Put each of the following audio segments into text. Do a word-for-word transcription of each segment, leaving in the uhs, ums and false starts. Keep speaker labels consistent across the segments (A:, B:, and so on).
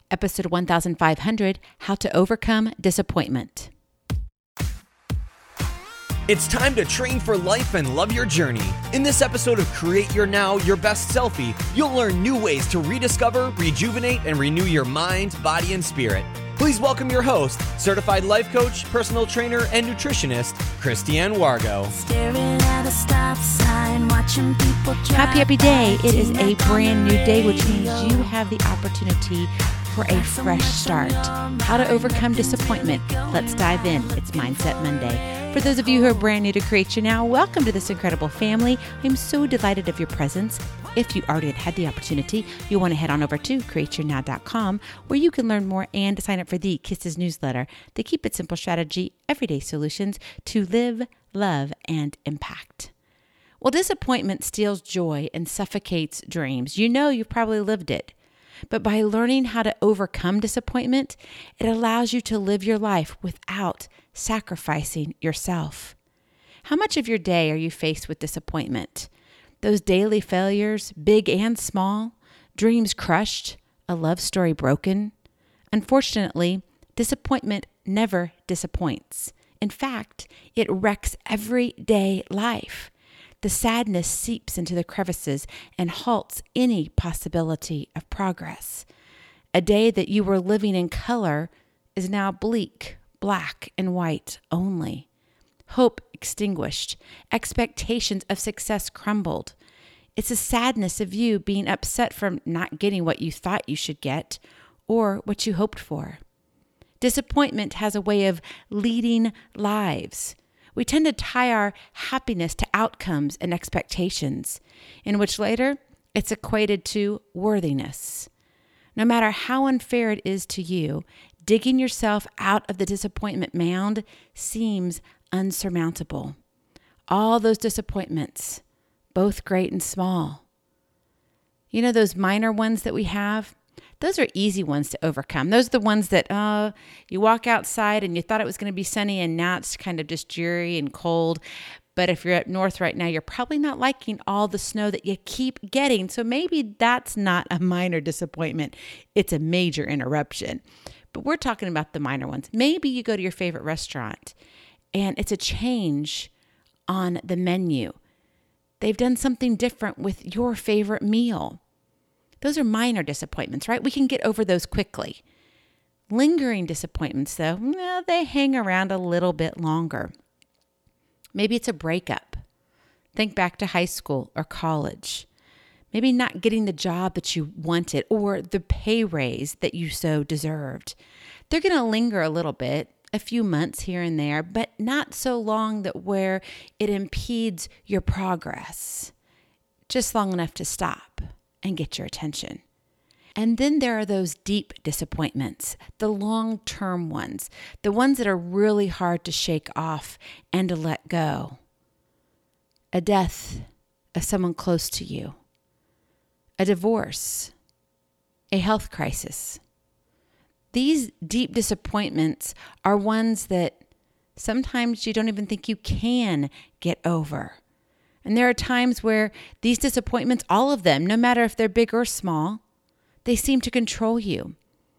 A: episode one thousand five hundred, How to Overcome Disappointment.
B: It's time to train for life and love your journey. In this episode of Create Your Now, Your Best Selfie, you'll learn new ways to rediscover, rejuvenate, and renew your mind, body, and spirit. Please welcome your host, certified life coach, personal trainer, and nutritionist, Christiane Wargo.
A: Sign, happy, happy day. It is a brand new day, which means you have the opportunity for a fresh start. How to overcome disappointment. Let's dive in. It's Mindset Monday. For those of you who are brand new to Create Your Now, welcome to this incredible family. I'm so delighted of your presence. If you already had the opportunity, you'll want to head on over to create your now dot com, where you can learn more and sign up for the Kisses newsletter, the Keep It Simple strategy, everyday solutions to live, love, and impact. Well, disappointment steals joy and suffocates dreams. You know you've probably lived it. But by learning how to overcome disappointment, it allows you to live your life without sacrificing yourself. How much of your day are you faced with disappointment? Those daily failures, big and small, dreams crushed, a love story broken. Unfortunately, disappointment never disappoints. In fact, it wrecks everyday life. The sadness seeps into the crevices and halts any possibility of progress. A day that you were living in color is now bleak, black, and white only. Hope extinguished. Expectations of success crumbled. It's a sadness of you being upset from not getting what you thought you should get or what you hoped for. Disappointment has a way of leading lives. We tend to tie our happiness to outcomes and expectations, in which later it's equated to worthiness. No matter how unfair it is to you, digging yourself out of the disappointment mound seems unsurmountable. All those disappointments, both great and small. You know those minor ones that we have? Those are easy ones to overcome. Those are the ones that uh, you walk outside and you thought it was going to be sunny and now it's kind of just dreary and cold. But if you're up north right now, you're probably not liking all the snow that you keep getting. So maybe that's not a minor disappointment. It's a major interruption. But we're talking about the minor ones. Maybe you go to your favorite restaurant and it's a change on the menu. They've done something different with your favorite meal. Those are minor disappointments, right? We can get over those quickly. Lingering disappointments, though, well, they hang around a little bit longer. Maybe it's a breakup. Think back to high school or college. Maybe not getting the job that you wanted or the pay raise that you so deserved. They're going to linger a little bit, a few months here and there, but not so long that where it impedes your progress. Just long enough to stop and get your attention. And then there are those deep disappointments, the long-term ones, the ones that are really hard to shake off and to let go. A death of someone close to you, a divorce, a health crisis. These deep disappointments are ones that sometimes you don't even think you can get over. And there are times where these disappointments, all of them, no matter if they're big or small, they seem to control you.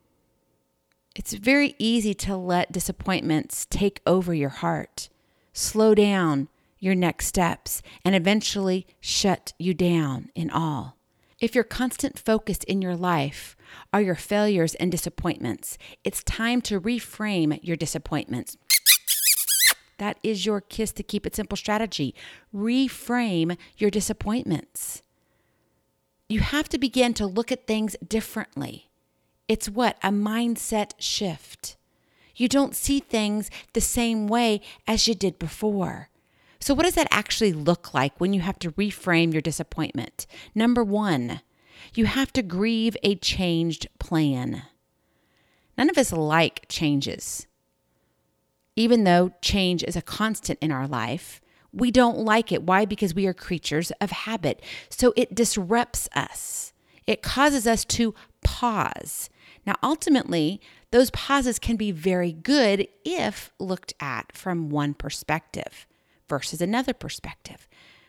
A: It's very easy to let disappointments take over your heart, slow down your next steps, and eventually shut you down in all. If your constant focus in your life are your failures and disappointments, it's time to reframe your disappointments. That is your Kiss to Keep It Simple strategy. Reframe your disappointments. You have to begin to look at things differently. It's what? A mindset shift. You don't see things the same way as you did before. So what does that actually look like when you have to reframe your disappointment? Number one, you have to grieve a changed plan. None of us like changes. Even though change is a constant in our life, we don't like it. Why? Because we are creatures of habit. So it disrupts us. It causes us to pause. Now, ultimately, those pauses can be very good if looked at from one perspective versus another perspective.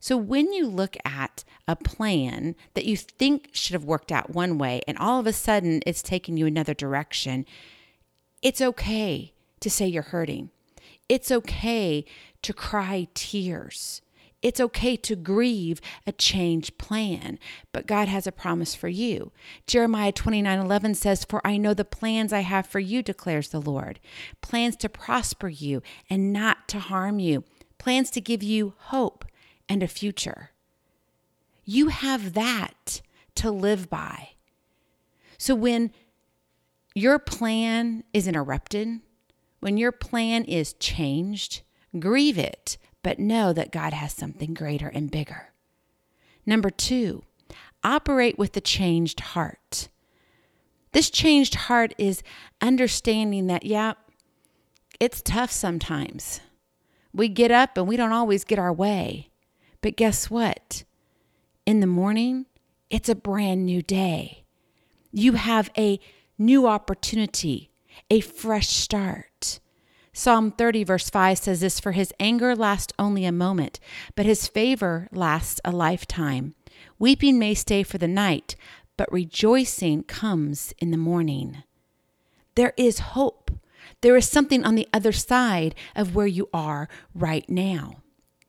A: So when you look at a plan that you think should have worked out one way and all of a sudden it's taking you another direction, it's okay to say you're hurting. It's okay to cry tears. It's okay to grieve a changed plan, but God has a promise for you. Jeremiah twenty-nine eleven says, "For I know the plans I have for you, declares the Lord, plans to prosper you and not to harm you, plans to give you hope and a future." You have that to live by. So when your plan is interrupted, when your plan is changed, grieve it, but know that God has something greater and bigger. Number two, operate with the changed heart. This changed heart is understanding that, yeah, it's tough sometimes. We get up and we don't always get our way. But guess what? In the morning, it's a brand new day. You have a new opportunity, a fresh start. Psalm thirty verse five says this, "For his anger lasts only a moment, but his favor lasts a lifetime. Weeping may stay for the night, but rejoicing comes in the morning." There is hope. There is something on the other side of where you are right now.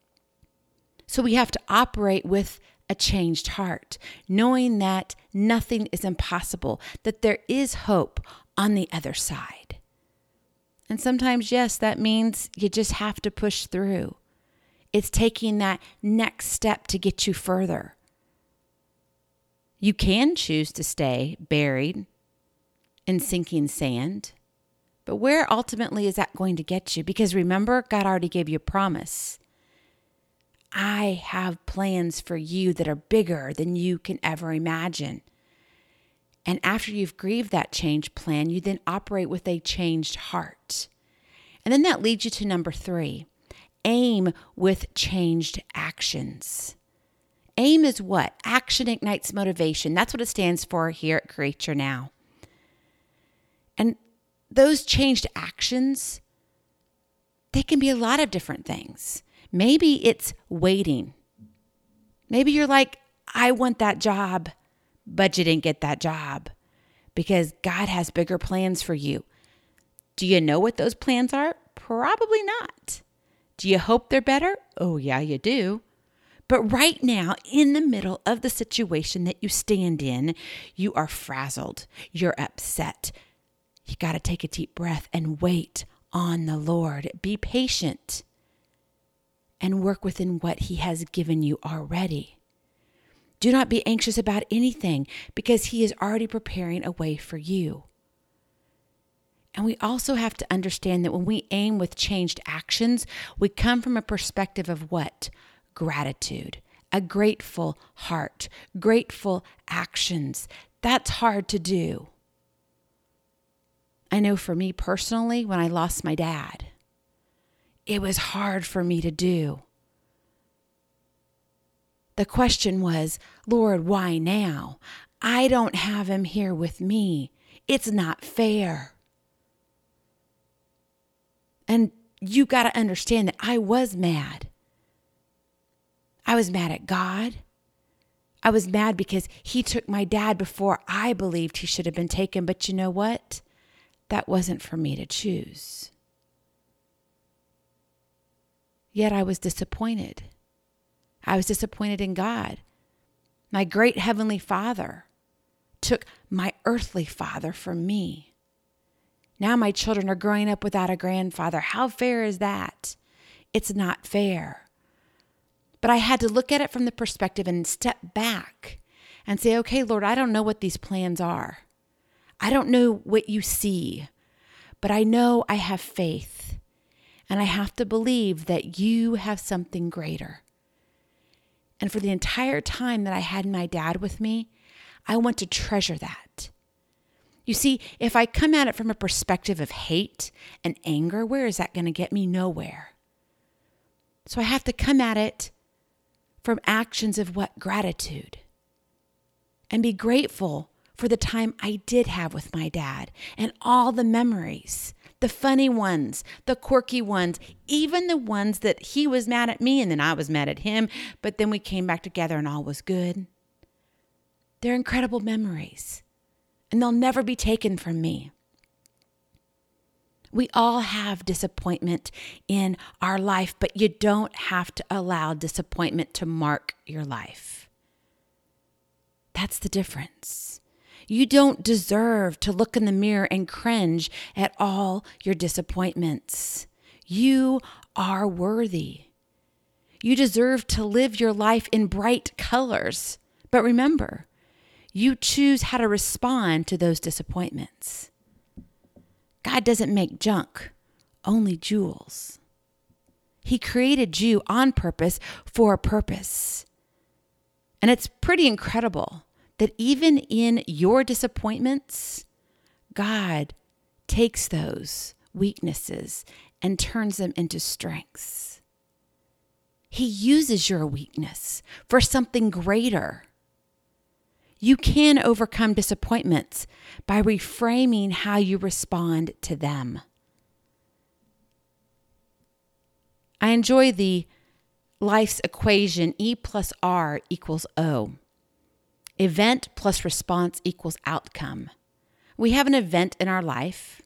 A: So we have to operate with a changed heart, knowing that nothing is impossible, that there is hope on the other side. And sometimes, yes, that means you just have to push through. It's taking that next step to get you further. You can choose to stay buried in sinking sand, but where ultimately is that going to get you? Because remember, God already gave you a promise. I have plans for you that are bigger than you can ever imagine. And after you've grieved that changed plan, you then operate with a changed heart. And then that leads you to number three, aim with changed actions. AIM is what? Action ignites motivation. That's what it stands for here at Create Your Now. And those changed actions, they can be a lot of different things. Maybe it's waiting. Maybe you're like, I want that job, but you didn't get that job because God has bigger plans for you. Do you know what those plans are? Probably not. Do you hope they're better? Oh, yeah, you do. But right now, in the middle of the situation that you stand in, you are frazzled. You're upset. You got to take a deep breath and wait on the Lord. Be patient and work within what He has given you already. Do not be anxious about anything because He is already preparing a way for you. And we also have to understand that when we aim with changed actions, we come from a perspective of what? Gratitude, a grateful heart, grateful actions. That's hard to do. I know for me personally, when I lost my dad, it was hard for me to do. The question was, Lord, why now? I don't have him here with me. It's not fair. And you got to understand that I was mad. I was mad at God. I was mad because He took my dad before I believed he should have been taken. But you know what? That wasn't for me to choose. Yet I was disappointed. I was disappointed in God. My great Heavenly Father took my earthly father from me. Now my children are growing up without a grandfather. How fair is that? It's not fair. But I had to look at it from the perspective and step back and say, okay, Lord, I don't know what these plans are. I don't know what you see, but I know I have faith. And I have to believe that you have something greater. And for the entire time that I had my dad with me, I want to treasure that. You see, if I come at it from a perspective of hate and anger, where is that going to get me? Nowhere. So I have to come at it from actions of what? Gratitude. And be grateful for the time I did have with my dad and all the memories The funny ones, the quirky ones, even the ones that he was mad at me and then I was mad at him, but then we came back together and all was good. They're incredible memories, and they'll never be taken from me. We all have disappointment in our life, but you don't have to allow disappointment to mark your life. That's the difference. You don't deserve to look in the mirror and cringe at all your disappointments. You are worthy. You deserve to live your life in bright colors. But remember, you choose how to respond to those disappointments. God doesn't make junk, only jewels. He created you on purpose for a purpose. And it's pretty incredible that even in your disappointments, God takes those weaknesses and turns them into strengths. He uses your weakness for something greater. You can overcome disappointments by reframing how you respond to them. I enjoy the life's equation E plus R equals O. Event plus response equals outcome. We have an event in our life,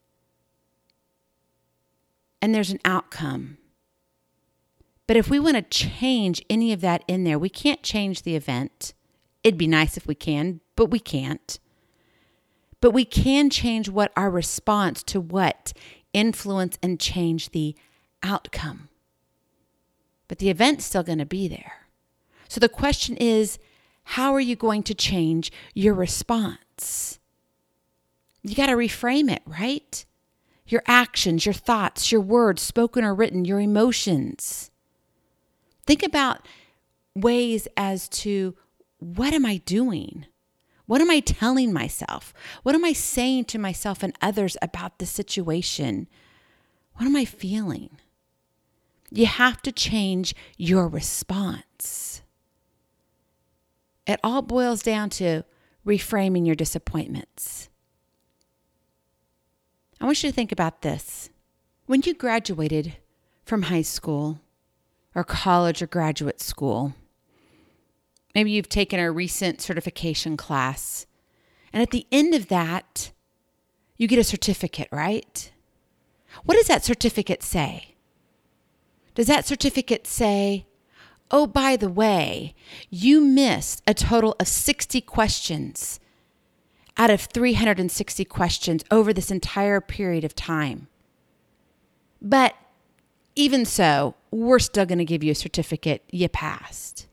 A: and there's an outcome. But if we want to change any of that in there, we can't change the event. It'd be nice if we can, but we can't. But we can change what our response to what influence and change the outcome. But the event's still going to be there. So the question is, how are you going to change your response? You got to reframe it, right? Your actions, your thoughts, your words, spoken or written, your emotions. Think about ways as to, what am I doing? What am I telling myself? What am I saying to myself and others about the situation? What am I feeling? You have to change your response. It all boils down to reframing your disappointments. I want you to think about this. When you graduated from high school or college or graduate school, maybe you've taken a recent certification class, and at the end of that, you get a certificate, right? What does that certificate say? Does that certificate say, oh, by the way, you missed a total of sixty questions out of three hundred sixty questions over this entire period of time. But even so, we're still going to give you a certificate. You passed.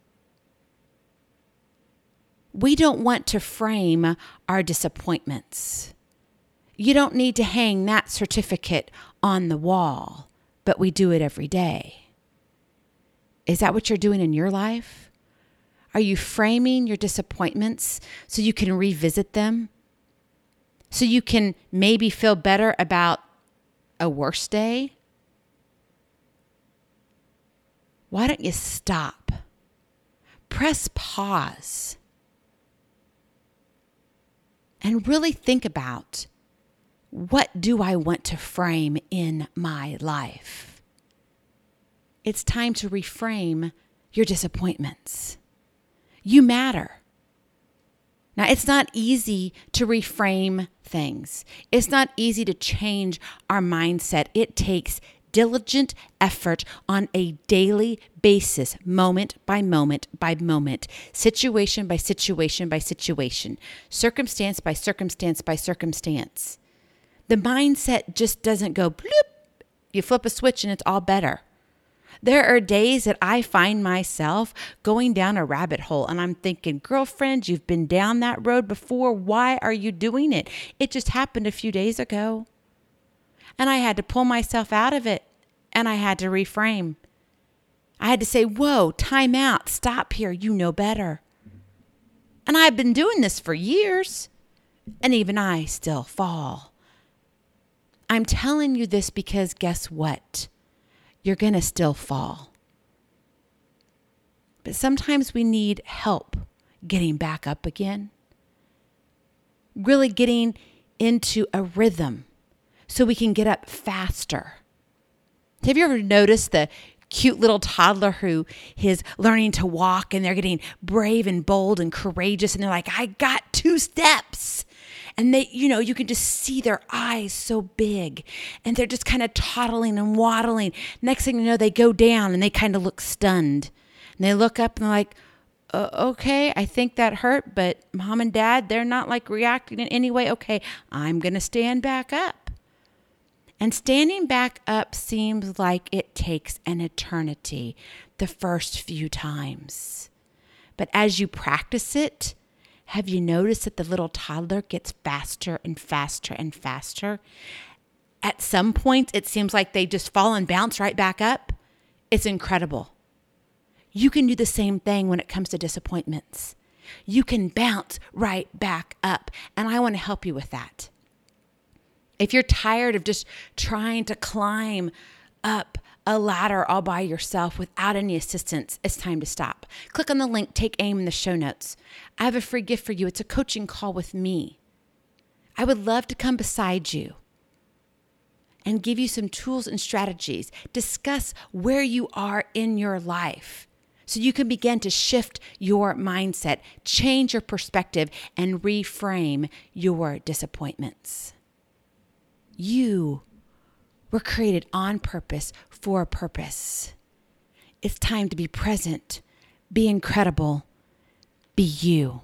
A: We don't want to frame our disappointments. You don't need to hang that certificate on the wall, but we do it every day. Is that what you're doing in your life? Are you framing your disappointments so you can revisit them? So you can maybe feel better about a worse day? Why don't you stop? Press pause. And really think about, what do I want to frame in my life? It's time to reframe your disappointments. You matter. Now, it's not easy to reframe things. It's not easy to change our mindset. It takes diligent effort on a daily basis, moment by moment by moment, situation by situation by situation, circumstance by circumstance by circumstance. The mindset just doesn't go bloop. You flip a switch and it's all better. There are days that I find myself going down a rabbit hole and I'm thinking, girlfriend, you've been down that road before. Why are you doing it? It just happened a few days ago. And I had to pull myself out of it, and I had to reframe. I had to say, whoa, time out, stop here, you know better. And I've been doing this for years, and even I still fall. I'm telling you this because guess what? You're going to still fall. But sometimes we need help getting back up again, really getting into a rhythm, so we can get up faster. Have you ever noticed the cute little toddler who is learning to walk and they're getting brave and bold and courageous and they're like, I got two steps. And they, you know, you can just see their eyes so big and they're just kind of toddling and waddling. Next thing you know, they go down and they kind of look stunned. And they look up and they're like, uh, okay, I think that hurt, but mom and dad, they're not like reacting in any way. Okay, I'm going to stand back up. And standing back up seems like it takes an eternity the first few times. But as you practice it, have you noticed that the little toddler gets faster and faster and faster? At some point, it seems like they just fall and bounce right back up. It's incredible. You can do the same thing when it comes to disappointments. You can bounce right back up, and I want to help you with that. If you're tired of just trying to climb up a ladder all by yourself without any assistance, it's time to stop. Click on the link, Take Aim in the show notes. I have a free gift for you. It's a coaching call with me. I would love to come beside you and give you some tools and strategies, discuss where you are in your life so you can begin to shift your mindset, change your perspective, and reframe your disappointments. You were created on purpose for a purpose. It's time to be present, be incredible, be you.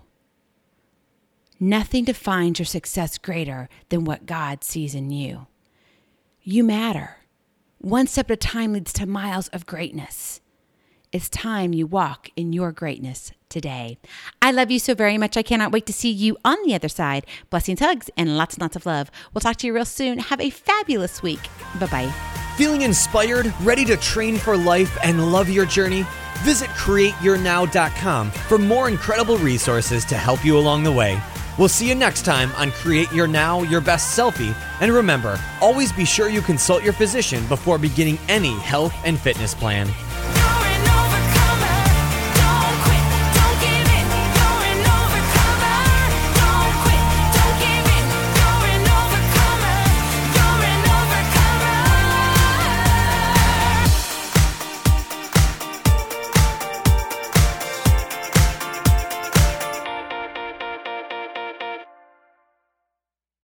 A: Nothing defines your success greater than what God sees in you. You matter. One step at a time leads to miles of greatness. It's time you walk in your greatness today. I love you so very much. I cannot wait to see you on the other side. Blessings, hugs, and lots and lots of love. We'll talk to you real soon. Have a fabulous week. Bye-bye.
B: Feeling inspired, ready to train for life, and love your journey? Visit create your now dot com for more incredible resources to help you along the way. We'll see you next time on Create Your Now, Your Best Selfie. And remember, always be sure you consult your physician before beginning any health and fitness plan.